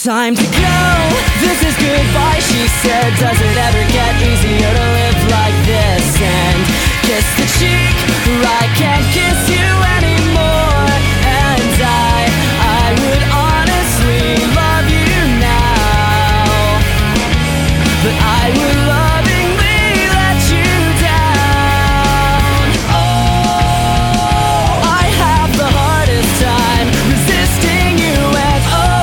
Time to go, this is goodbye, she said. Does it ever get easier to live like this? And kiss the cheek, I can't kiss you anymore. And I would honestly love you now, but I would lovingly let you down. Oh, I have the hardest time resisting you, and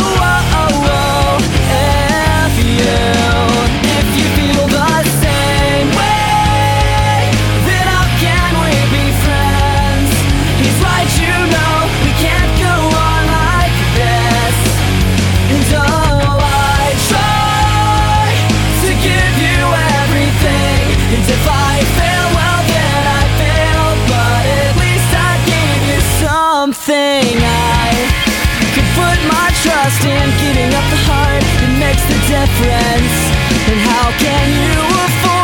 if you feel the same way, then how can we be friends? He's right, you know, we can't go on like this. And oh, I try to give you everything, and if I fail, well then I fail, but at least I gave you something. I could put my trust in giving up the heart that makes the difference. And how can you afford